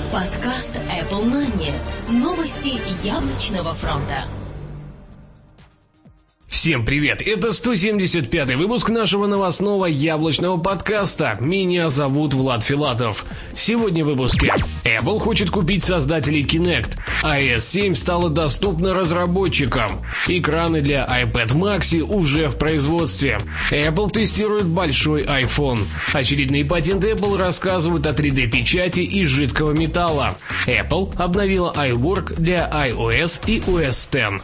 Подкаст Apple Money. Новости яблочного фронта. Всем привет! Это 175-й выпуск нашего новостного яблочного подкаста. Меня зовут Влад Филатов. Сегодня в выпуске. Apple хочет купить создателей Kinect. iOS 7 стала доступна разработчикам. Экраны для iPad Maxi уже в производстве. Apple тестирует большой iPhone. Очередные патенты Apple рассказывают о 3D-печати из жидкого металла. Apple обновила iWork для iOS и OS X.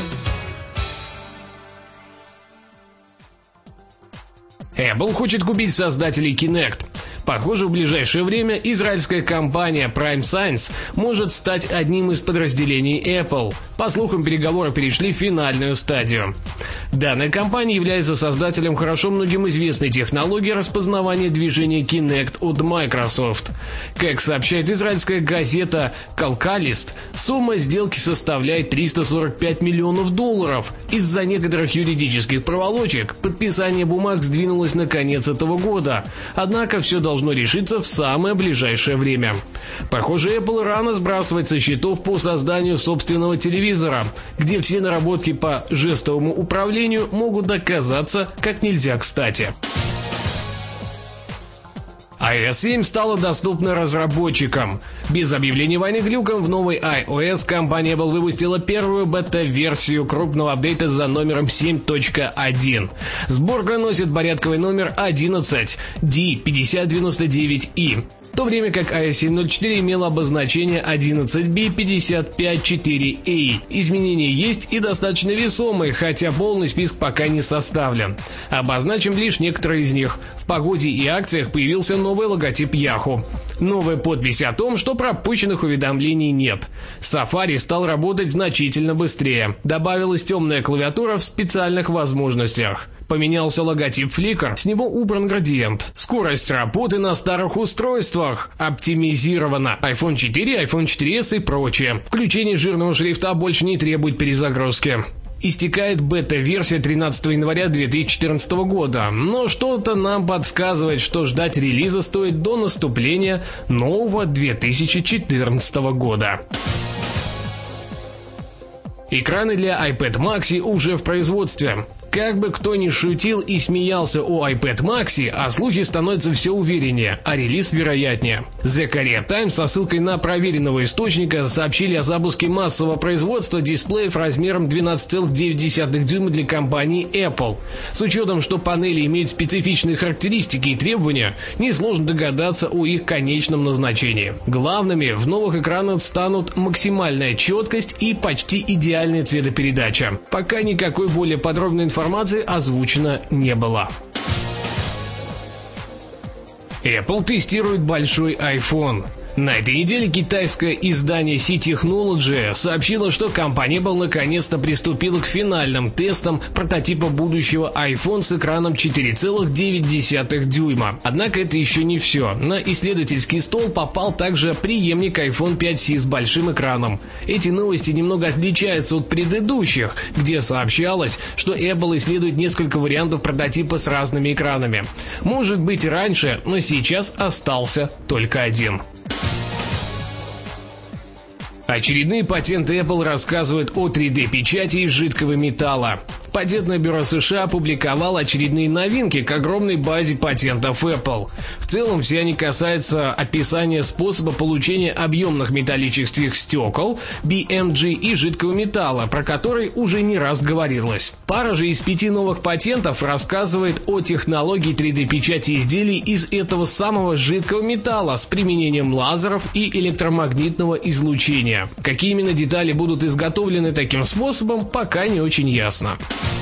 Apple хочет купить создателей Kinect. Похоже, в ближайшее время израильская компания Prime Science может стать одним из подразделений Apple. По слухам, переговоры перешли в финальную стадию. Данная компания является создателем хорошо многим известной технологии распознавания движения Kinect от Microsoft. Как сообщает израильская газета Calcalist, сумма сделки составляет $345 миллионов. Из-за некоторых юридических проволочек подписание бумаг сдвинулось на конец этого года. Однако все должно решиться в самое ближайшее время. Похоже, Apple рано сбрасывает со счетов по созданию собственного телевизора, где все наработки по жестовому управлению могут оказаться как нельзя кстати. iOS 7 стала доступна разработчикам. Без объявления войны глюком в новой iOS компания Apple выпустила первую бета-версию крупного апдейта за номером 7.1. Сборка носит порядковый номер 11 D5099E, в то время как iOS 7.04 имела обозначение 11B554A. Изменения есть и достаточно весомые, хотя полный список пока не составлен. Обозначим лишь некоторые из них. В погоде и акциях появился новый логотип Yahoo. Новая подпись о том, что пропущенных уведомлений нет. Safari стал работать значительно быстрее. Добавилась темная клавиатура в специальных возможностях. Поменялся логотип Flickr, с него убран градиент. Скорость работы на старых устройствах оптимизирована. iPhone 4, iPhone 4s и прочее. Включение жирного шрифта больше не требует перезагрузки. Истекает бета-версия 13 января 2014 года, но что-то нам подсказывает, что ждать релиза стоит до наступления нового 2014 года. Экраны для iPad Maxi уже в производстве. Как бы кто ни шутил и смеялся о iPad Maxi, а слухи становятся все увереннее, а релиз вероятнее. The Korea Times со ссылкой на проверенного источника сообщили о запуске массового производства дисплеев размером 12,9 дюйма для компании Apple. С учетом, что панели имеют специфичные характеристики и требования, несложно догадаться о их конечном назначении. Главными в новых экранах станут максимальная четкость и почти идеальная цветопередача. Пока никакой более подробной информации озвучено не было. Apple тестирует большой iPhone. На этой неделе китайское издание C-Technology сообщило, что компания Apple наконец-то приступила к финальным тестам прототипа будущего iPhone с экраном 4,9 дюйма. Однако это еще не все. На исследовательский стол попал также преемник iPhone 5C с большим экраном. Эти новости немного отличаются от предыдущих, где сообщалось, что Apple исследует несколько вариантов прототипа с разными экранами. Может быть раньше, но сейчас остался только один. Очередные патенты Apple рассказывают о 3D-печати из жидкого металла. Патентное бюро США опубликовало очередные новинки к огромной базе патентов Apple. В целом все они касаются описания способа получения объемных металлических стекол, BMG и жидкого металла, про который уже не раз говорилось. Пара же из 5 новых патентов рассказывает о технологии 3D-печати изделий из этого самого жидкого металла с применением лазеров и электромагнитного излучения. Какие именно детали будут изготовлены таким способом, пока не очень ясно.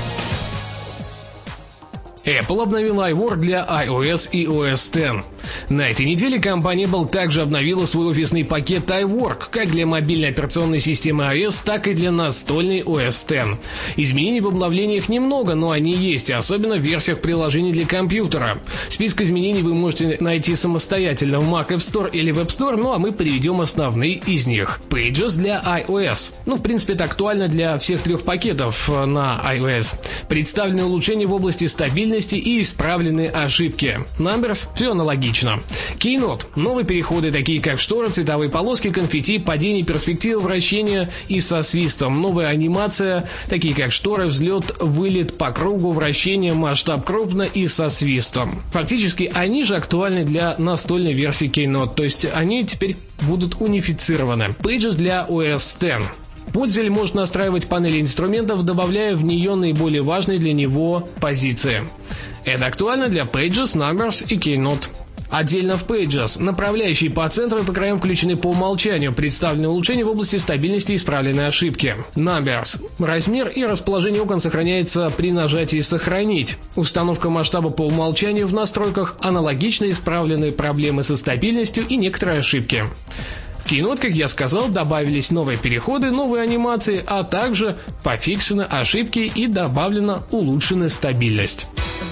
Apple обновила iWork для iOS и OS X. На этой неделе компания Apple также обновила свой офисный пакет iWork, как для мобильной операционной системы iOS, так и для настольной OS X. Изменений в обновлениях немного, но они есть, особенно в версиях приложений для компьютера. Список изменений вы можете найти самостоятельно в Mac App Store или Web Store, ну а мы приведем основные из них. Pages для iOS. В принципе, это актуально для всех трех пакетов на iOS. Представлены улучшения в области стабильности и исправлены ошибки. Numbers – все аналогично. логично. Keynote. Новые переходы, такие как штора, цветовые полоски, конфетти, падение, перспектива, вращения и со свистом. Новая анимация, такие как штора, взлет, вылет по кругу, вращение, масштаб крупно и со свистом. Фактически они же актуальны для настольной версии Keynote, то есть они теперь будут унифицированы. Pages для OS X. Пользователь может настраивать панели инструментов, добавляя в нее наиболее важные для него позиции. Это актуально для Pages, Numbers и Keynote. Отдельно в Pages направляющие по центру и по краям включены по умолчанию, представлены улучшения в области стабильности и исправленной ошибки. Numbers. Размер и расположение окон сохраняется при нажатии «Сохранить». Установка масштаба по умолчанию в настройках, аналогично исправлены проблемы со стабильностью и некоторые ошибки. В Keynote, как я сказал, добавились новые переходы, новые анимации, а также пофиксены ошибки и добавлена улучшенная стабильность.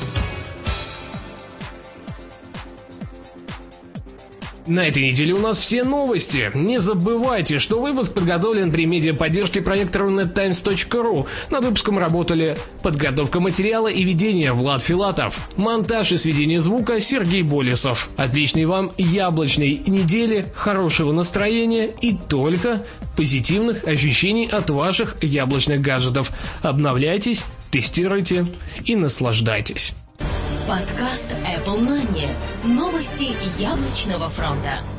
На этой неделе у нас все новости. Не забывайте, что выпуск подготовлен при медиаподдержке проекта runettimes.ru. Над выпуском работали подготовка материала и ведение Влад Филатов, монтаж и сведение звука Сергей Болесов. Отличной вам яблочной недели, хорошего настроения и только позитивных ощущений от ваших яблочных гаджетов. Обновляйтесь, тестируйте и наслаждайтесь. Подкаст Apple Money. Новости яблочного фронта.